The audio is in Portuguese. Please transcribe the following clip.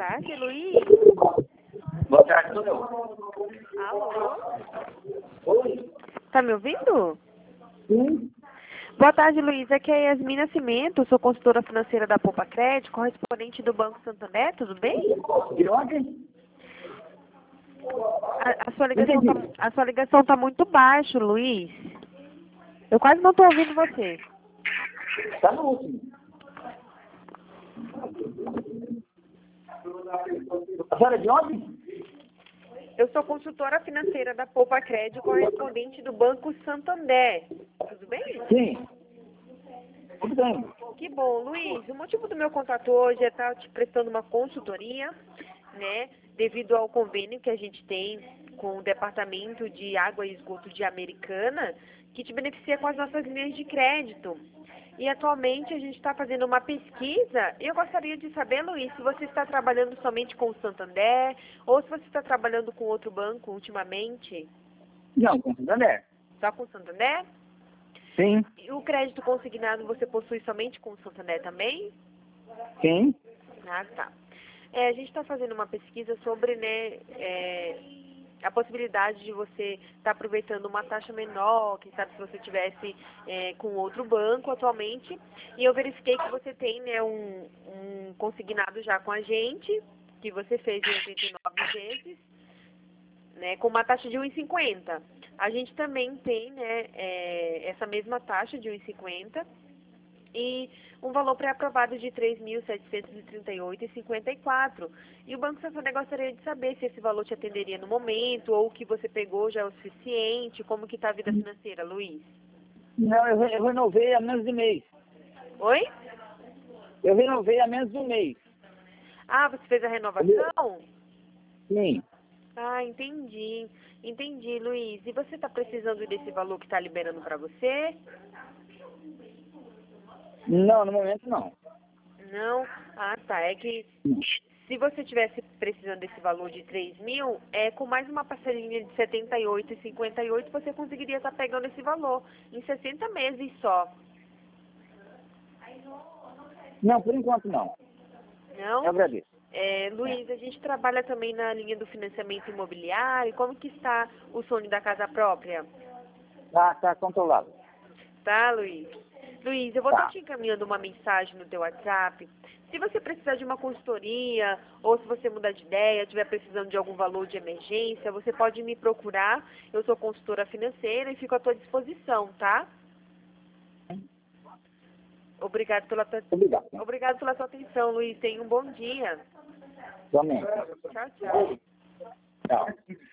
tarde, Luiz. Boa tarde, sou eu. Alô? Oi? Tá me ouvindo? Sim. Boa tarde, Luiz. Aqui é Yasmin Nascimento, sou consultora financeira da Poupa Crédito, correspondente do Banco Santander, tudo bem? De onde? A sua ligação tá muito baixa, Luiz. Eu quase não tô ouvindo você. Tá no último. A senhora é de onde? Eu sou consultora financeira da Poupa Crédito, correspondente do Banco Santander. Tudo bem? Sim. Tudo bem. Que bom, Luiz. O motivo do meu contato hoje é estar te prestando uma consultoria, né, devido ao convênio que a gente tem com o Departamento de Água e Esgoto de Americana, que te beneficia com as nossas linhas de crédito. E atualmente a gente está fazendo uma pesquisa e eu gostaria de saber, Luiz, se você está trabalhando somente com o Santander ou se você está trabalhando com outro banco ultimamente. Não, com Santander. Só com o Santander? Sim. E o crédito consignado você possui somente com o Santander também? Sim. Ah, tá. A gente está fazendo uma pesquisa sobre, né, a possibilidade de você estar aproveitando uma taxa menor, quem sabe se você tivesse com outro banco atualmente. E eu verifiquei que você tem, né, um consignado já com a gente, que você fez em 89 vezes, né, com uma taxa de 1,50. A gente também tem, né, essa mesma taxa de 1,50 e um valor pré-aprovado de R$ 3.738,54. E o Banco Santander gostaria de saber se esse valor te atenderia no momento ou o que você pegou já é o suficiente, como que está a vida financeira, Luiz? Não, eu renovei há menos de mês. Oi? Eu renovei há menos de um mês. Ah, você fez a renovação? Sim. Ah, entendi. Entendi, Luiz. E você está precisando desse valor que está liberando para você? Não, no momento não. Não? Ah, tá. É que se você tivesse precisando desse valor de 3.000, com mais uma parcelinha de 78,58, você conseguiria estar pegando esse valor em 60 meses só. Não, por enquanto não. Não? Eu agradeço. Luiz, a gente trabalha também na linha do financiamento imobiliário. Como que está o sonho da casa própria? Tá controlado. Tá, Luiz? Luiz, eu vou Tá. estar te encaminhando uma mensagem no teu WhatsApp. Se você precisar de uma consultoria, ou se você mudar de ideia, estiver precisando de algum valor de emergência, você pode me procurar. Eu sou consultora financeira e fico à tua disposição, tá? Obrigado pela Obrigado. Obrigado pela sua atenção, Luiz. Tenha um bom dia. Somente. Tchau, tchau. Tchau.